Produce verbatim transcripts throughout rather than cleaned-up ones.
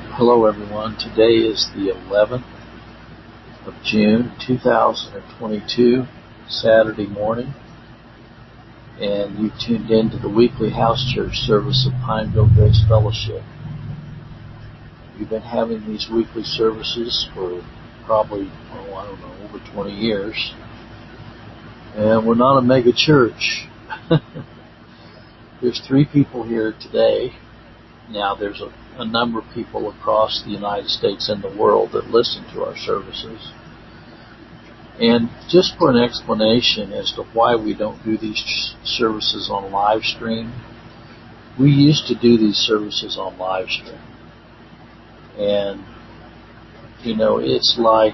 Hello everyone, today is the eleventh of June two thousand twenty-two, Saturday morning, and you tuned in to the weekly house church service of Pineville Grace Fellowship. We've been having these weekly services for probably, oh, I don't know, over twenty years, and we're not a mega church. There's three people here today. Now there's a, a number of people across the United States and the world that listen to our services. And just for an explanation as to why we don't do these services on live stream, we used to do these services on live stream. And, you know, it's like,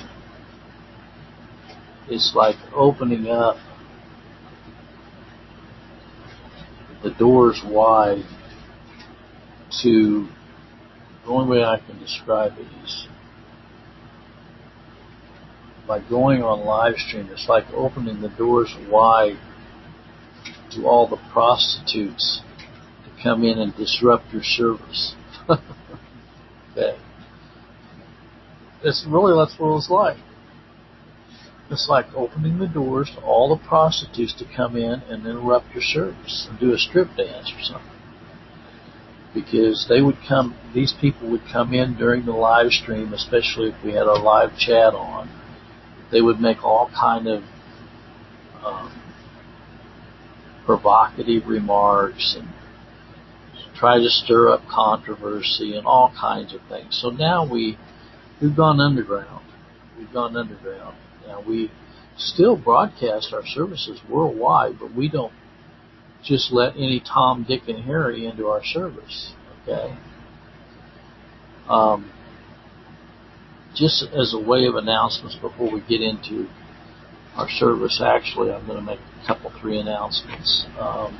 it's like opening up the doors wide to, the only way I can describe it is by going on live stream. It's like opening the doors wide to all the prostitutes to come in and disrupt your service. Okay. It's really, that's what it's like. It's like opening the doors to all the prostitutes to come in and interrupt your service and do a strip dance or something. Because they would come, these people would come in during the live stream, especially if we had our live chat on. They would make all kind of um, provocative remarks and try to stir up controversy and all kinds of things. So now we, we've gone underground. We've gone underground. Now we still broadcast our services worldwide, but we don't just let any Tom, Dick, and Harry into our service, okay? Um, just as a way of announcements before we get into our service, actually, I'm going to make a couple, three announcements. Um,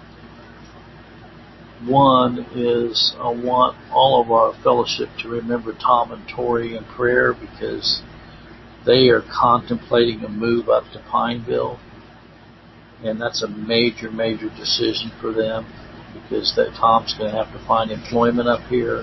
one is I want all of our fellowship to remember Tom and Tori in prayer because they are contemplating a move up to Pineville. And that's a major, major decision for them because that Tom's going to have to find employment up here.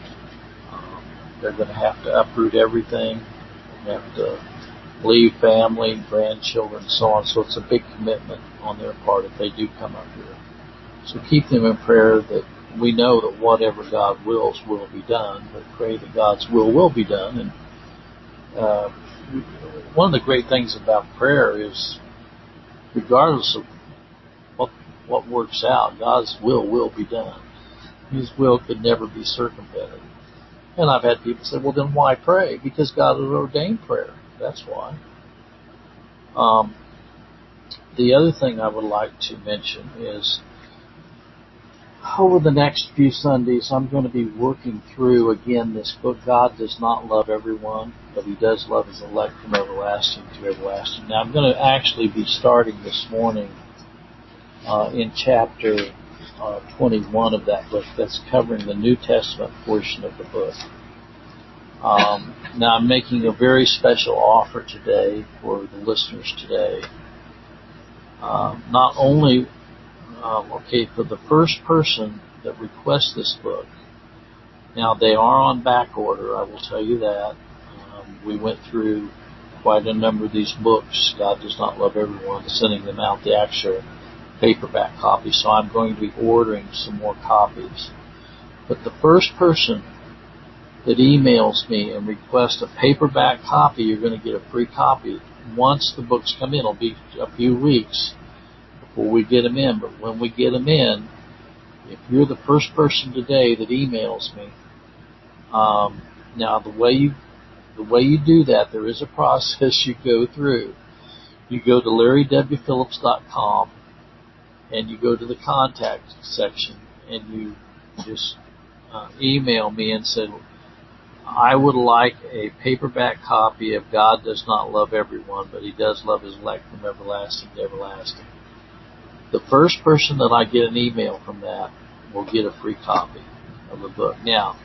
Um, they're going to have to uproot everything. They have to leave family, grandchildren, and so on. So it's a big commitment on their part if they do come up here. So keep them in prayer that we know that whatever God wills will be done, but pray that God's will will be done. And uh, one of the great things about prayer is regardless of what what works out, God's will will be done. His will could never be circumvented. And I've had people say, well, then why pray? Because God has ordained prayer. That's why. Um, the other thing I would like to mention is over the next few Sundays, I'm going to be working through, again, this book, God Does Not Love Everyone, but He Does Love His Elect from Everlasting to Everlasting. Now, I'm going to actually be starting this morning uh, in chapter uh, twenty-one of that book. That's covering the New Testament portion of the book. Um, now, I'm making a very special offer today for the listeners today. Uh, not only Um, okay, for the first person that requests this book, now they are on back order, I will tell you that. Um, we went through quite a number of these books, God Does Not Love Everyone, sending them out the actual paperback copies, so I'm going to be ordering some more copies. But the first person that emails me and requests a paperback copy, you're going to get a free copy. Once the books come in, it'll be a few weeks before we get them in, but when we get them in, if you're the first person today that emails me, um, now the way you the way you do that, there is a process you go through. You go to Larry W Phillips dot com and you go to the contact section and you just uh, email me and say, I would like a paperback copy of God Does Not Love Everyone, but He Does Love His Elect from Everlasting to Everlasting. The first person that I get an email from that will get a free copy of the book. Now,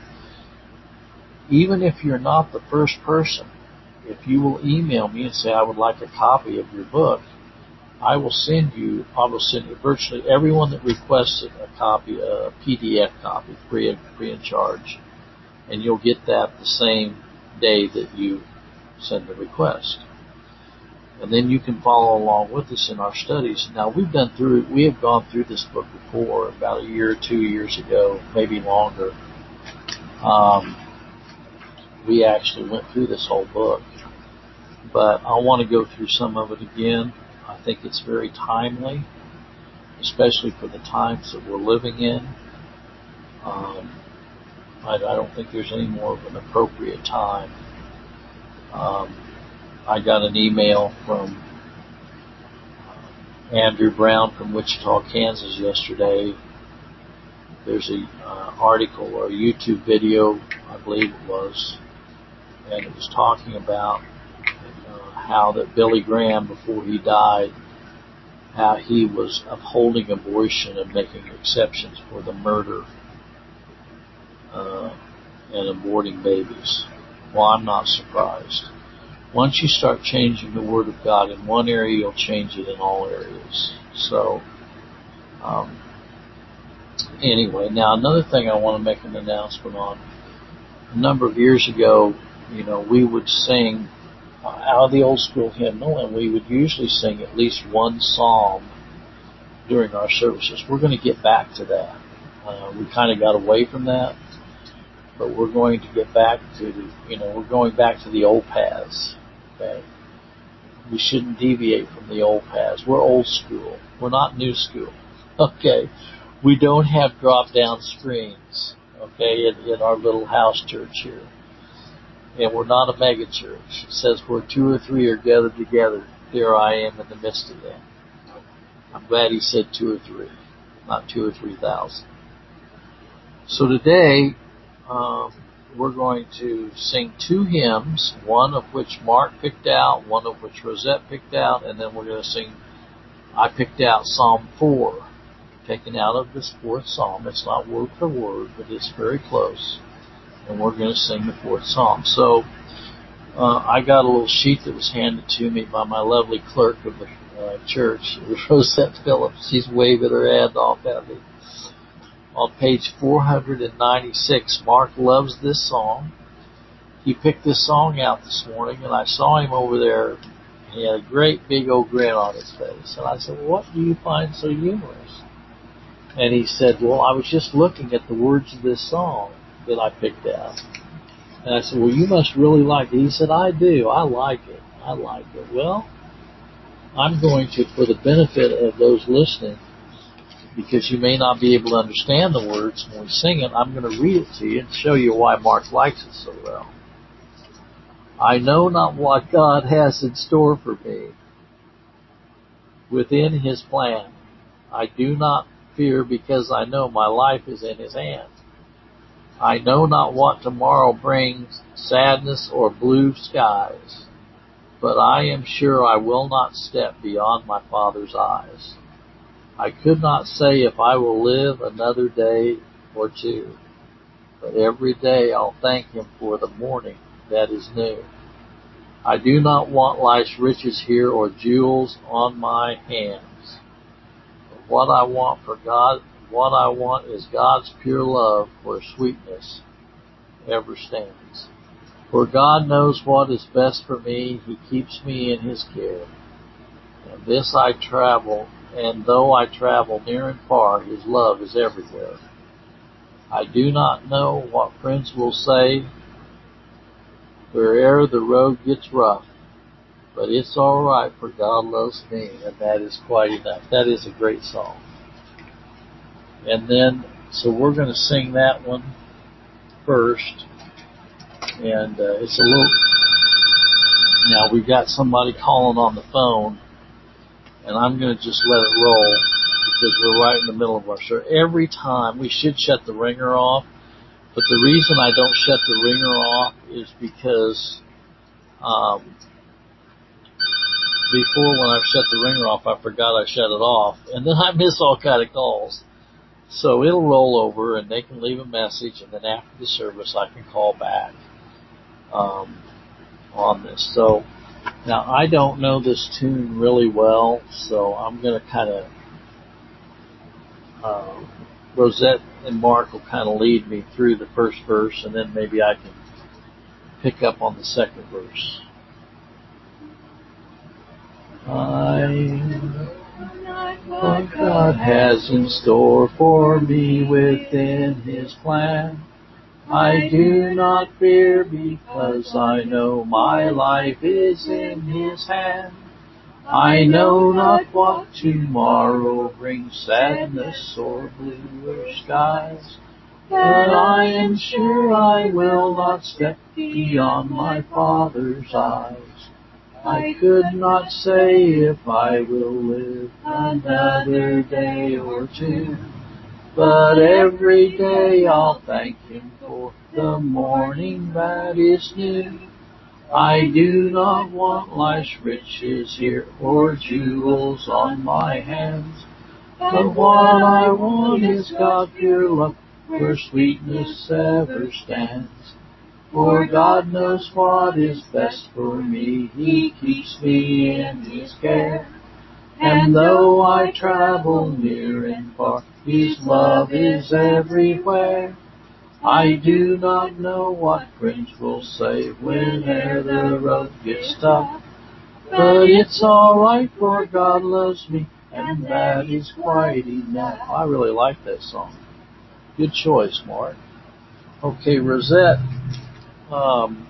even if you're not the first person, if you will email me and say, I would like a copy of your book, I will send you, I will send you virtually everyone that requested a copy, a P D F copy, free of, free of charge. and you'll get that the same day that you send the request. And then you can follow along with us in our studies. Now, we've done through, we have gone through this book before, about a year or two years ago, maybe longer. Um, we actually went through this whole book. But I want to go through some of it again. I think it's very timely, especially for the times that we're living in. Um, I, I don't think there's any more of an appropriate time. Um, I got an email from Andrew Brown from Wichita, Kansas yesterday. There's a uh, article or a YouTube video, I believe it was, and it was talking about uh, how that Billy Graham, before he died, how he was upholding abortion and making exceptions for the murder uh, and aborting babies. Well, I'm not surprised. Once you start changing the Word of God in one area, you'll change it in all areas. So, um, anyway, now another thing I want to make an announcement on. A number of years ago, you know, we would sing uh, out of the old school hymnal, and we would usually sing at least one psalm during our services. We're going to get back to that. Uh, we kind of got away from that, but we're going to get back to, you know, we're going back to the old paths. Okay? We shouldn't deviate from the old paths. We're old school. We're not new school. Okay? We don't have drop-down screens, okay, in, in our little house church here. And we're not a mega church. It says where two or three are gathered together, there I am in the midst of them. I'm glad he said two or three, not two or three thousand. So today, um, we're going to sing two hymns, one of which Mark picked out, one of which Rosette picked out, and then we're going to sing, I picked out Psalm four, taken out of this fourth Psalm. It's not word for word, but it's very close. And we're going to sing the fourth Psalm. So, uh, I got a little sheet that was handed to me by my lovely clerk of the uh, church, Rosette Phillips. She's waving her hand off at me. On page four ninety-six, Mark loves this song. He picked this song out this morning, and I saw him over there. He had a great big old grin on his face. And I said, well, what do you find so humorous? And he said, well, I was just looking at the words of this song that I picked out. And I said, well, you must really like it. He said, I do. I like it. I like it. Well, I'm going to, for the benefit of those listening, because you may not be able to understand the words when we sing it, I'm going to read it to you and show you why Mark likes it so well. I know not what God has in store for me within His plan. I do not fear because I know my life is in His hand. I know not what tomorrow brings, sadness or blue skies, but I am sure I will not step beyond my Father's eyes. I could not say if I will live another day or two, but every day I'll thank Him for the morning that is new. I do not want life's riches here or jewels on my hands. But what I want for God, what I want is God's pure love where sweetness ever stands. For God knows what is best for me. He keeps me in His care. And this I travel, and though I travel near and far, His love is everywhere. I do not know what friends will say where'er the road gets rough, but it's all right, for God loves me, and that is quite enough. That is a great song. And then, so we're going to sing that one first, and uh, it's a little. Now we've got somebody calling on the phone, and I'm going to just let it roll because we're right in the middle of our show. Every time we should shut the ringer off, but the reason I don't shut the ringer off is because um, before when I've shut the ringer off, I forgot I shut it off, and then I miss all kind of calls. So it'll roll over, and they can leave a message, and then after the service, I can call back um, on this. So now I don't know this tune really well, so I'm going to kind of uh, Rosette and Mark will kind of lead me through the first verse, and then maybe I can pick up on the second verse. I know what God has in store for me within His plan. I do not fear because I know my life is in His hand. I know not what tomorrow brings, sadness or bluer skies, but I am sure I will not step beyond my Father's eyes. I could not say if I will live another day or two, but every day I'll thank Him for the morning that is new. I do not want life's riches here or jewels on my hands, but what I want is God pure love where sweetness ever stands. For God knows what is best for me, He keeps me in His care. And though I travel near and far, His love is everywhere. I do not know what friends will say whenever the road gets tough, but it's alright for God loves me, and that is quite enough. I really like that song. Good choice, Mark. Okay, Rosette um,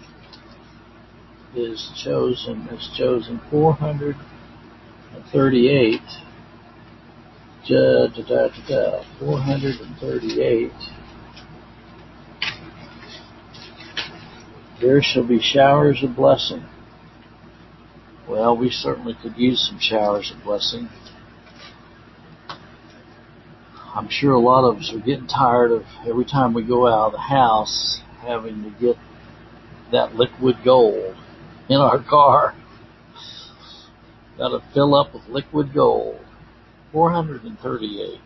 is chosen is chosen four hundred thirty-eight. Da, da, da, da, da, four hundred thirty-eight. There shall be showers of blessing. Well, we certainly could use some showers of blessing. I'm sure a lot of us are getting tired of every time we go out of the house having to get that liquid gold in our car. Got to fill up with liquid gold. four hundred thirty-eight.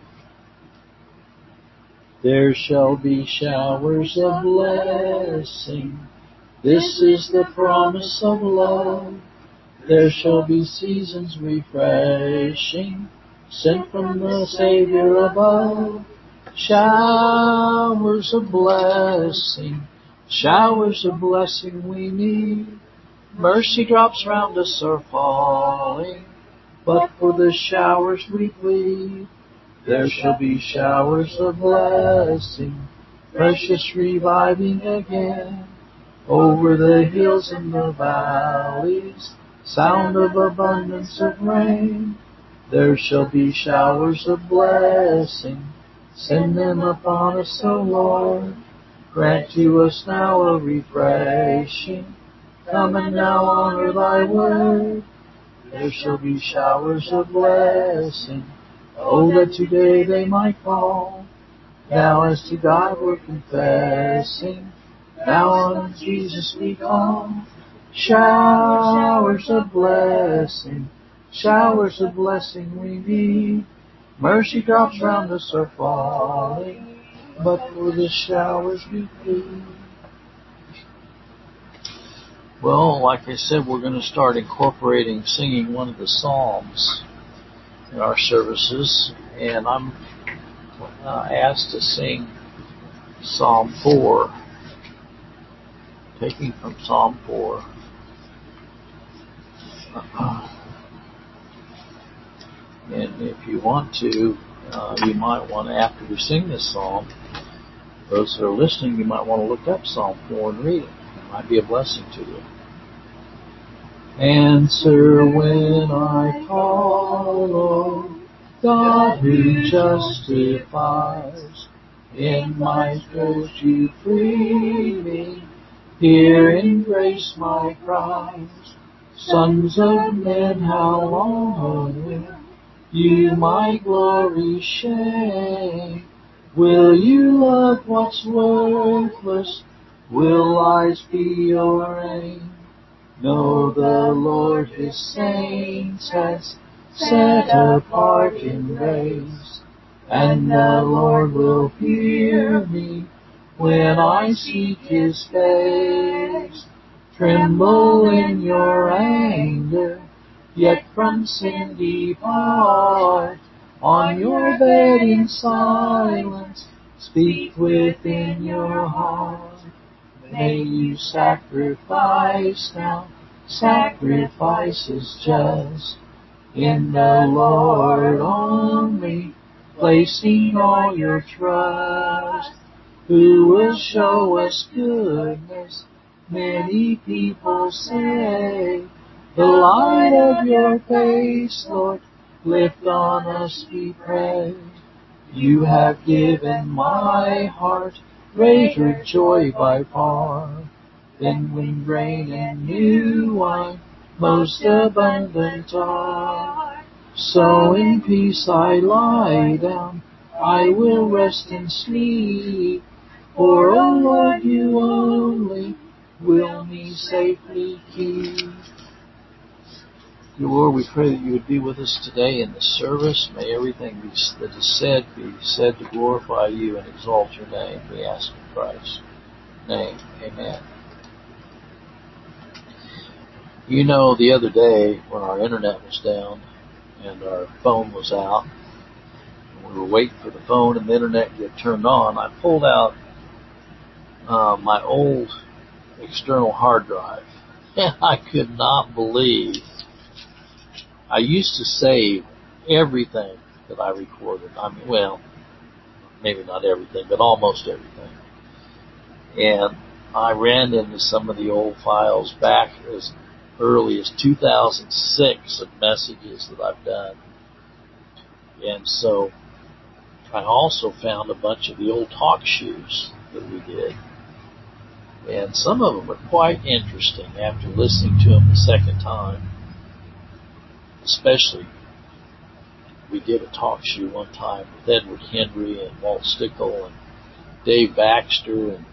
There shall be showers of blessing. This is the promise of love. There shall be seasons refreshing, sent from the Savior above. Showers of blessing, showers of blessing we need. Mercy drops round us are falling, but for the showers we plead. There shall be showers of blessing, precious reviving again. Over the hills and the valleys, sound of abundance of rain. There shall be showers of blessing, send them upon us, O Lord. Grant to us now a refreshing, come and now honor Thy word. There shall be showers of blessing, oh, that today they might fall. Now as to God we're confessing, now on Jesus we call. Showers of blessing, showers of blessing we need. Mercy drops round us are falling, but for the showers we plead. Well, like I said, we're going to start incorporating singing one of the Psalms in our services, and I'm uh, asked to sing Psalm four, taking from Psalm four. And if you want to, uh, you might want to, after we sing this psalm, those that are listening, you might want to look up Psalm four and read it. It might be a blessing to you. Answer when I call, O God who justifies. In my thirst you free me. Hear in grace my cries. Sons of men, how long will you my glory shame? Will you love what's worthless? Will lies be your aim? No, the Lord His saints has set apart in grace, and the Lord will hear me when I seek His face. Tremble in your anger, yet from sin depart. On your bed in silence, speak within your heart. May you sacrifice now, sacrifice is just in the Lord only, placing all your trust, who will show us goodness. Many people say, the light of your face, Lord, lift on us, we pray. You have given my heart greater joy by far than when grain and new wine most abundant are. So in peace I lie down, I will rest and sleep. For, O Lord, you only will me safely keep. Dear Lord, we pray that you would be with us today in the service. May everything be, that is said be said to glorify you and exalt your name. We ask in Christ's name. Amen. You know, the other day when our internet was down and our phone was out, and we were waiting for the phone and the internet to get turned on, I pulled out uh, my old external hard drive. And I could not believe I used to save everything that I recorded. I mean, well, maybe not everything, but almost everything. And I ran into some of the old files back as early as two thousand six of messages that I've done. And so I also found a bunch of the old talk shoes that we did. And some of them were quite interesting after listening to them the second time. Especially, we did a talk show one time with Edward Henry and Walt Stickle and Dave Baxter, and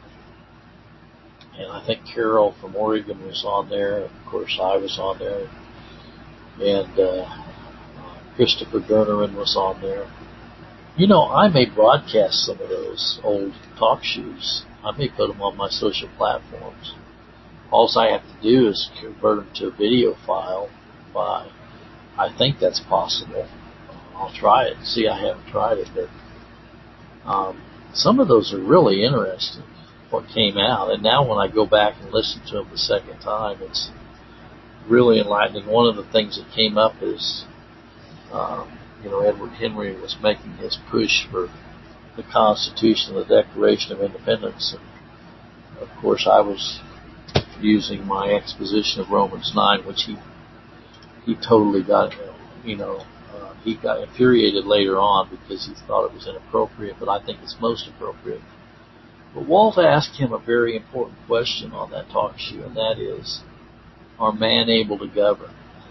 and I think Carol from Oregon was on there. Of course, I was on there, and uh, Christopher Durnerin was on there. You know, I may broadcast some of those old talk shows. I may put them on my social platforms. All I have to do is convert them to a video file by I think that's possible. I'll try it. See, I haven't tried it, but um, some of those are really interesting, what came out. And now when I go back and listen to them the second time, it's really enlightening. One of the things that came up is, um, you know, Edward Henry was making his push for the Constitution, the Declaration of Independence. And, of course, I was using my exposition of Romans nine, which he He totally got, you know, uh, he got infuriated later on because he thought it was inappropriate, but I think it's most appropriate. But Walt asked him a very important question on that talk show, and that is, are man able to govern?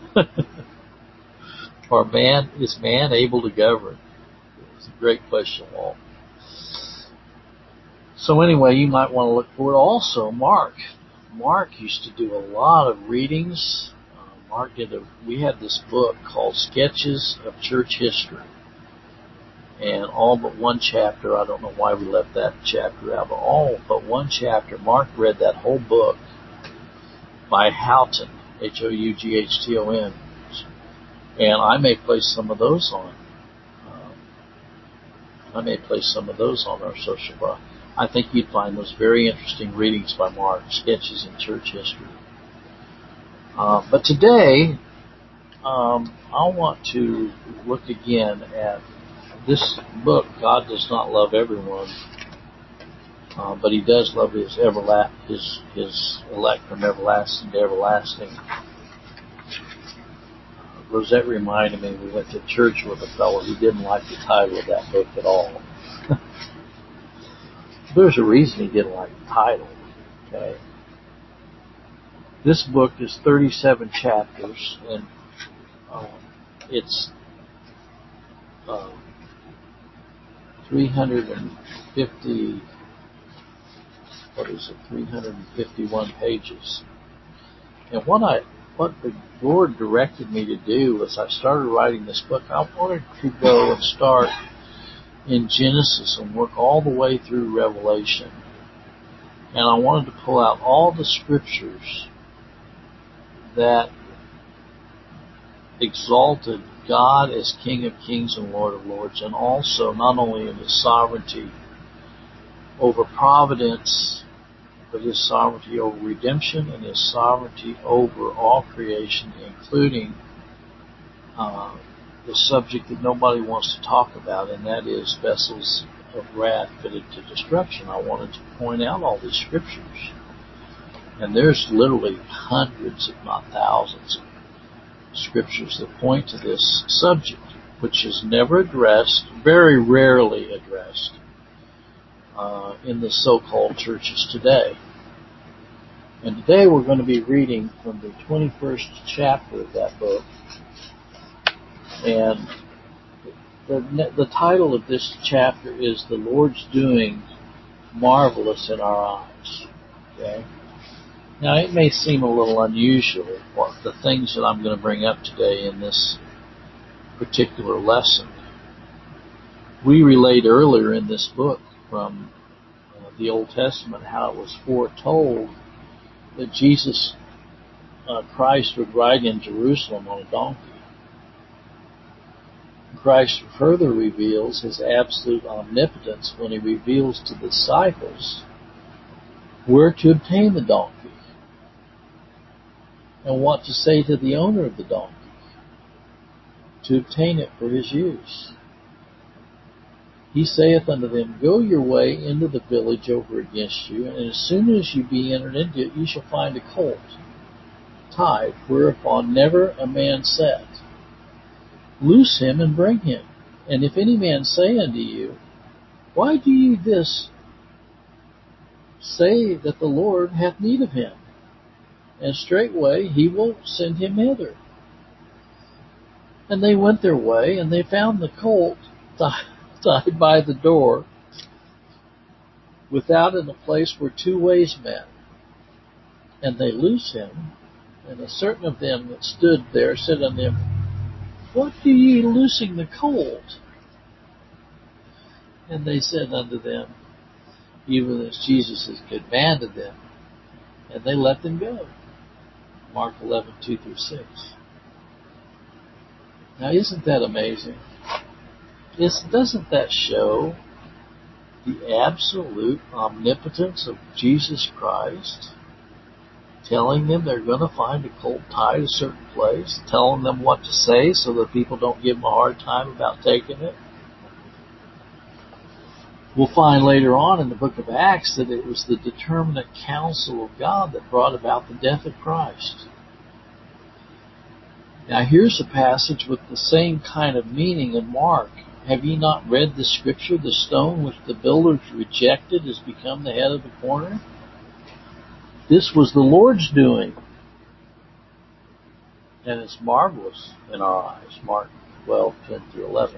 Are man, is man able to govern? It's a great question, Walt. So anyway, you might want to look for it. Also, Mark. Mark used to do a lot of readings. Mark did a, we had this book called Sketches of Church History. And all but one chapter, I don't know why we left that chapter out, but all but one chapter, Mark read that whole book by Houghton, H O U G H T O N. And I may place some of those on. Um, I may place some of those on our social blog. I think you'd find those very interesting readings by Mark, Sketches in Church History. Uh, but today, um, I want to look again at this book, God Does Not Love Everyone, uh, but He does love His, everla- his, his elect from everlasting to everlasting. Uh, Rosette reminded me we went to church with a fellow who didn't like the title of that book at all. There's a reason he didn't like the title, okay? This book is thirty-seven chapters, and um, it's uh, three hundred fifty, what is it, three hundred fifty-one pages. And what I, what the Lord directed me to do as I started writing this book, I wanted to go and start in Genesis and work all the way through Revelation. And I wanted to pull out all the scriptures that exalted God as King of Kings and Lord of Lords, and also not only in His sovereignty over providence, but His sovereignty over redemption and His sovereignty over all creation, including uh, the subject that nobody wants to talk about, and that is vessels of wrath fitted to destruction. I wanted to point out all these scriptures. And there's literally hundreds, if not thousands, of scriptures that point to this subject, which is never addressed, very rarely addressed, uh, in the so-called churches today. And today we're going to be reading from the twenty-first chapter of that book. And the, the title of this chapter is The Lord's Doing Marvelous in Our Eyes. Okay? Now, it may seem a little unusual, what the things that I'm going to bring up today in this particular lesson. We relayed earlier in this book from uh, the Old Testament how it was foretold that Jesus uh, Christ would ride in Jerusalem on a donkey. Christ further reveals His absolute omnipotence when He reveals to the disciples where to obtain the donkey and what to say to the owner of the donkey to obtain it for his use. He saith unto them, Go your way into the village over against you, and as soon as you be entered into it, you shall find a colt tied, whereupon never a man sat. Loose him and bring him. And if any man say unto you, Why do ye this? Say that the Lord hath need of him, and straightway He will send him hither. And they went their way, and they found the colt tied by the door, without in a place where two ways met. And they loose him, and a certain of them that stood there said unto him, What do ye loosing the colt? And they said unto them, even as Jesus has commanded them, and they let them go. Mark eleven, two through six. Now, isn't that amazing? Is, doesn't that show the absolute omnipotence of Jesus Christ? Telling them they're going to find a colt tied a certain place, telling them what to say so that people don't give them a hard time about taking it. We'll find later on in the book of Acts that it was the determinate counsel of God that brought about the death of Christ. Now here's a passage with the same kind of meaning in Mark. Have ye not read the scripture, the stone which the builders rejected has become the head of the corner? This was the Lord's doing. And it's marvelous in our eyes. Mark twelve, ten through eleven.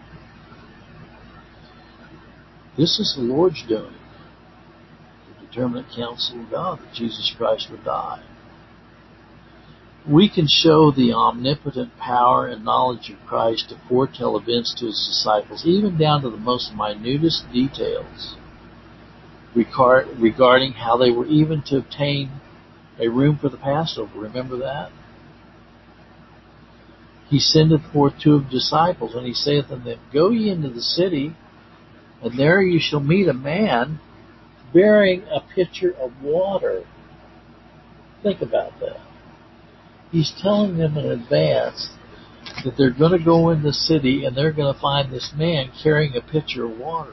This is the Lord's doing. The determinate counsel of God that Jesus Christ would die. We can show the omnipotent power and knowledge of Christ to foretell events to His disciples, even down to the most minutest details regarding how they were even to obtain a room for the Passover. Remember that? He sendeth forth two of the disciples, and He saith unto them, Go ye into the city, and there you shall meet a man bearing a pitcher of water. Think about that. He's telling them in advance that they're going to go in the city and they're going to find this man carrying a pitcher of water.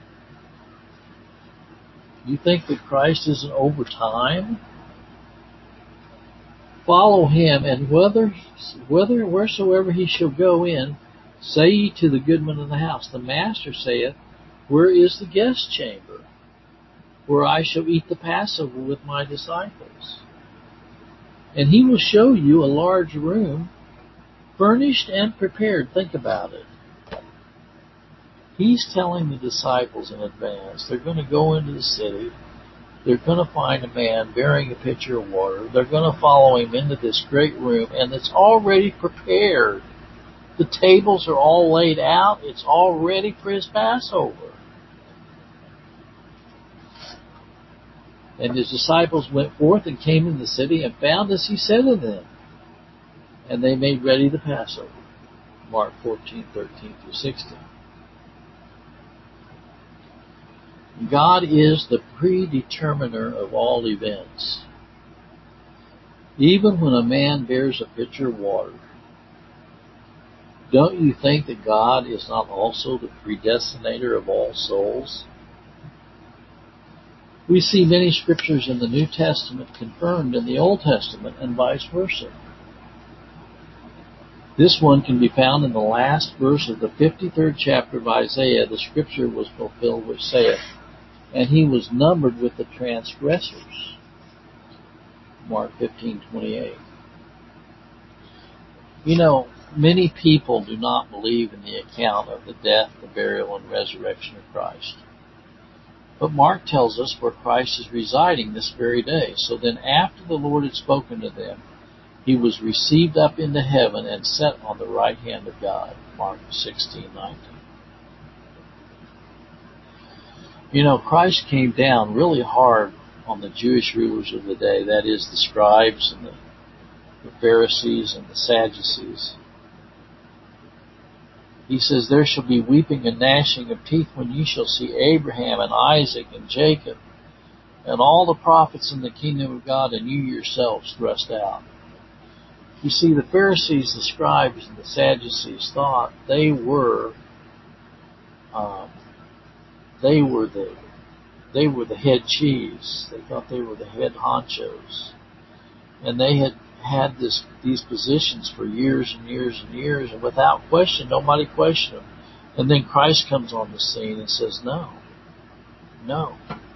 You think that Christ isn't over time? Follow Him, and whether, whether wheresoever He shall go in, say ye to the goodman of the house, The Master saith, Where is the guest chamber, where I shall eat the Passover with my disciples? And He will show you a large room, furnished and prepared. Think about it. He's telling the disciples in advance, they're going to go into the city, they're going to find a man bearing a pitcher of water, they're going to follow Him into this great room, and it's already prepared. The tables are all laid out, it's all ready for His Passover. And His disciples went forth and came into the city and found as He said to them. and they made ready the Passover. Mark fourteen, thirteen through sixteen. God is the predeterminer of all events. Even when a man bears a pitcher of water, don't you think that God is not also the predestinator of all souls? We see many scriptures in the New Testament confirmed in the Old Testament and vice versa. This one can be found in the last verse of the fifty-third chapter of Isaiah. The scripture was fulfilled which saith, "And he was numbered with the transgressors." Mark fifteen, twenty-eight. You know, many people do not believe in the account of the death, the burial, and resurrection of Christ. But Mark tells us where Christ is residing this very day. So then after the Lord had spoken to them, he was received up into heaven and set on the right hand of God. Mark sixteen, nineteen. You know, Christ came down really hard on the Jewish rulers of the day, that is, the scribes and the, the Pharisees and the Sadducees. He says, "There shall be weeping and gnashing of teeth when ye shall see Abraham and Isaac and Jacob and all the prophets in the kingdom of God, and you yourselves thrust out." You see, the Pharisees, the scribes, and the Sadducees thought they were um, they were the they were the head cheese. They thought they were the head honchos, and they had had this these positions for years and years and years, and without question, nobody questioned them. And then Christ comes on the scene and says, "No, no."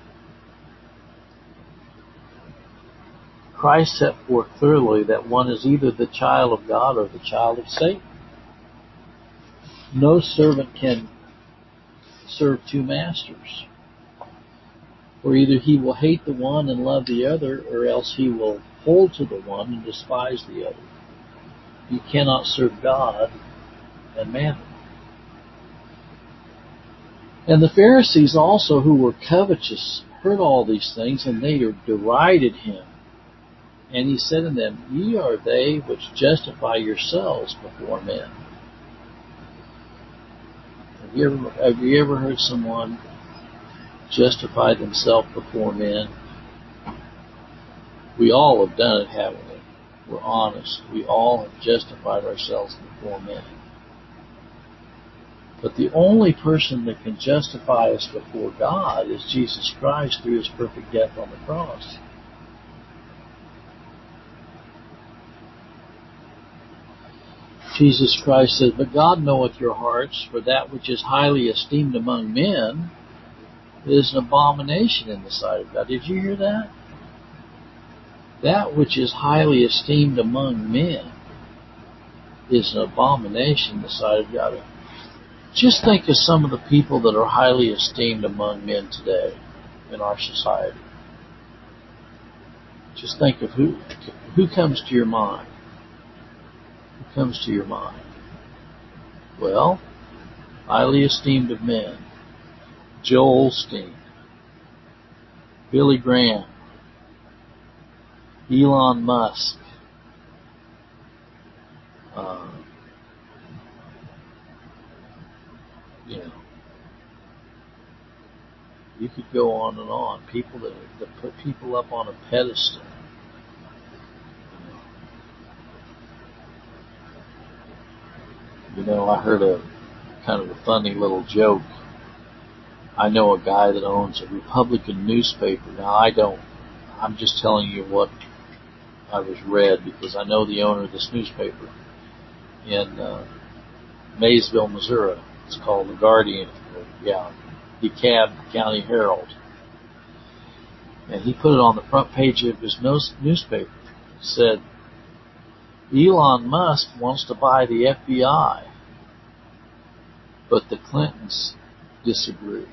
Christ set forth clearly that one is either the child of God or the child of Satan. No servant can serve two masters. For either he will hate the one and love the other, or else he will hold to the one and despise the other. You cannot serve God and mammon. And the Pharisees also, who were covetous, heard all these things, and they derided him. And he said unto them, "Ye are they which justify yourselves before men." Have you ever, have you ever heard someone justify themselves before men? We all have done it, haven't we? We're honest. We all have justified ourselves before men. But the only person that can justify us before God is Jesus Christ through his perfect death on the cross. Jesus Christ says, "But God knoweth your hearts, for that which is highly esteemed among men is an abomination in the sight of God." Did you hear that? That which is highly esteemed among men is an abomination in the sight of God. Just think of some of the people that are highly esteemed among men today in our society. Just think of who who comes to your mind. Who comes to your mind? Well, highly esteemed of men. Joel Osteen, Billy Graham, Elon Musk, uh, you know, you could go on and on. People that, that put people up on a pedestal. You know, I heard a kind of a funny little joke. I know a guy that owns a Republican newspaper. Now, I don't. I'm just telling you what I was read because I know the owner of this newspaper in uh, Maysville, Missouri. It's called The Guardian. Or, yeah, DeKalb County Herald. And he put it on the front page of his newspaper. It said, "Elon Musk wants to buy the F B I, but the Clintons disagree."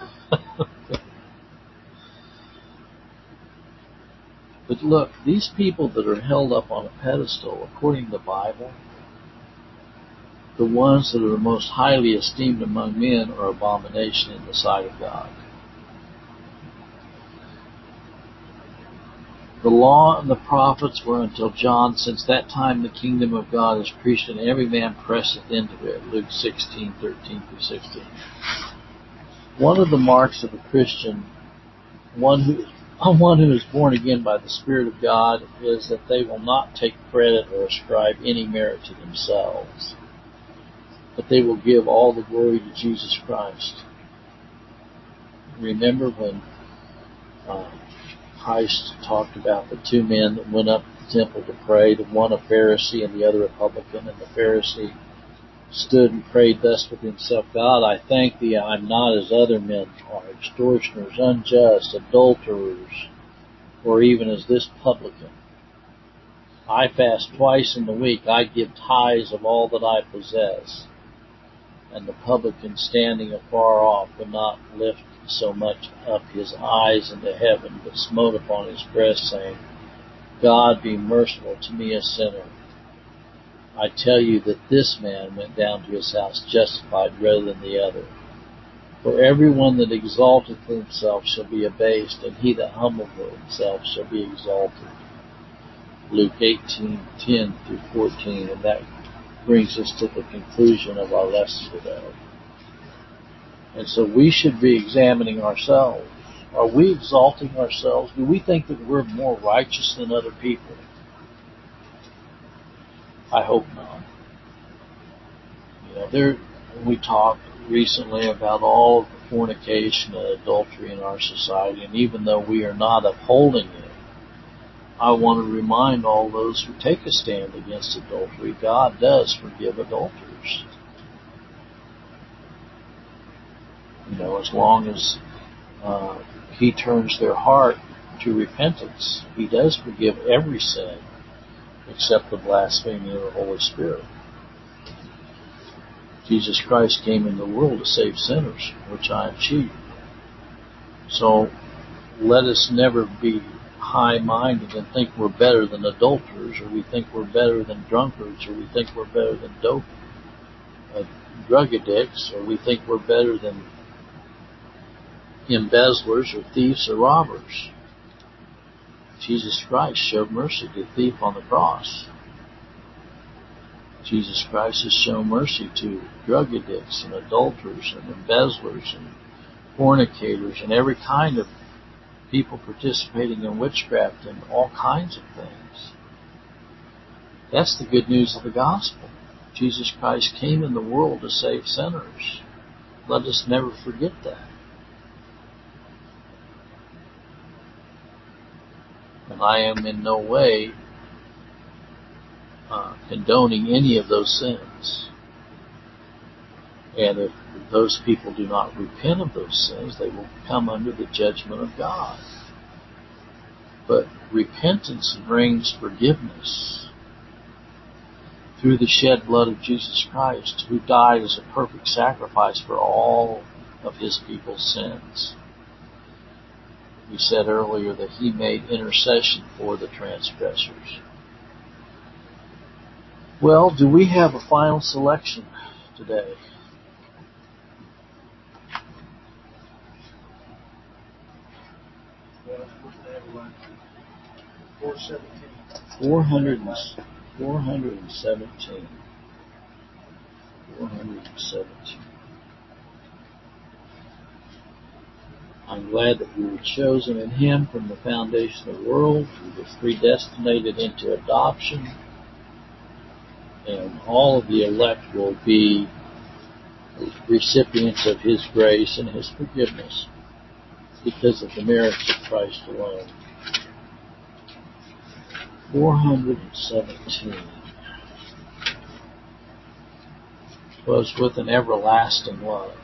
But look, these people that are held up on a pedestal, according to the Bible, the ones that are the most highly esteemed among men are abomination in the sight of God. The law and the prophets were until John. Since that time the kingdom of God is preached, and every man presseth into it. Luke sixteen, thirteen through sixteen. One of the marks of a Christian, one who, one who is born again by the Spirit of God, is that they will not take credit or ascribe any merit to themselves, but they will give all the glory to Jesus Christ. Remember when uh, Christ talked about the two men that went up to the temple to pray, the one a Pharisee and the other a publican, and the Pharisee stood and prayed thus with himself, God, I thank thee I am not as other men are, extortioners, unjust, adulterers, or even as this publican. I fast twice in the week, I give tithes of all that I possess. And the publican, standing afar off, would not lift so much up his eyes into heaven, but smote upon his breast, saying, God, be merciful to me, a sinner. I tell you that this man went down to his house justified rather than the other. For everyone that exalteth himself shall be abased, and he that humbleth himself shall be exalted. Luke eighteen, ten through fourteen, and that brings us to the conclusion of our lesson today. And so we should be examining ourselves. Are we exalting ourselves? Do we think that we're more righteous than other people? I hope not. You know, there, we talked recently about all of the fornication and adultery in our society, and even though we are not upholding it, I want to remind all those who take a stand against adultery, God does forgive adulterers. You know, as long as uh, He turns their heart to repentance, He does forgive every sin except the blasphemy of the Holy Spirit. Jesus Christ came into the world to save sinners, which I am chief. So let us never be high-minded and think we're better than adulterers, or we think we're better than drunkards, or we think we're better than dope, uh, drug addicts, or we think we're better than embezzlers or thieves or robbers. Jesus Christ showed mercy to the thief on the cross. Jesus Christ has shown mercy to drug addicts and adulterers and embezzlers and fornicators and every kind of people participating in witchcraft and all kinds of things. That's the good news of the gospel. Jesus Christ came in the world to save sinners. Let us never forget that. And I am in no way uh, condoning any of those sins. And if those people do not repent of those sins, they will come under the judgment of God. But repentance brings forgiveness through the shed blood of Jesus Christ, who died as a perfect sacrifice for all of His people's sins. We said earlier that He made intercession for the transgressors. Well, do we have a final selection today? Four hundred and four hundred and seventeen. Four hundred and seventeen. I'm glad that we were chosen in Him from the foundation of the world. We were predestinated into adoption, and all of the elect will be recipients of His grace and His forgiveness because of the merits of Christ alone. Four hundred and seventeen. Was with an everlasting love.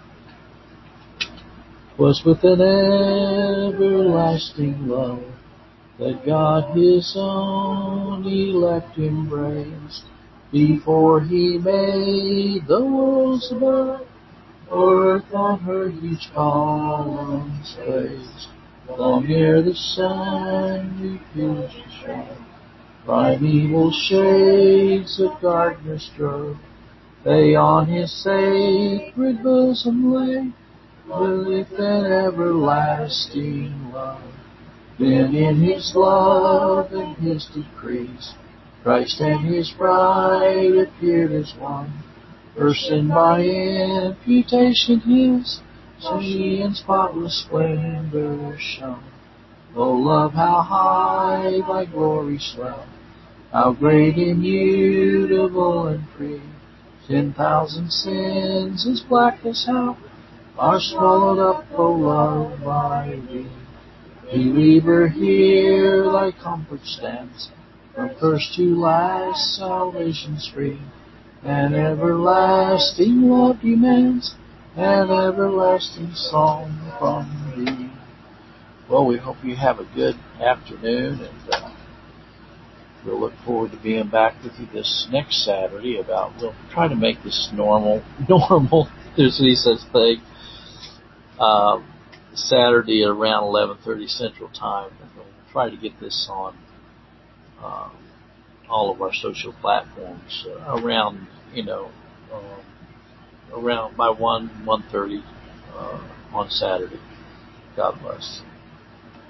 Was with an everlasting love that God His own elect embraced before He made the worlds above. Earth on her huge columns placed, long ere the sun refused to shine. Primeval shades of darkness drove, they on His sacred bosom lay, with an everlasting love. Then in his love and his decrees, Christ and his bride appeared as one. First and by imputation his, so she in spotless splendor shone. O love, how high thy glory swell, how great, immutable, and free. Ten thousand sins as black as hell are swallowed up, O love, by thee. Believer, here thy comfort stands, from first to last salvation's free, and everlasting love demands an everlasting song from thee. Well, we hope you have a good afternoon, and uh, we'll look forward to being back with you this next Saturday. About we'll try to make this normal, normal. There's any such thing. Uh, Saturday at around eleven thirty Central Time, and we'll try to get this on uh, all of our social platforms uh, around, you know, um, around by one one thirty uh, on Saturday. God bless.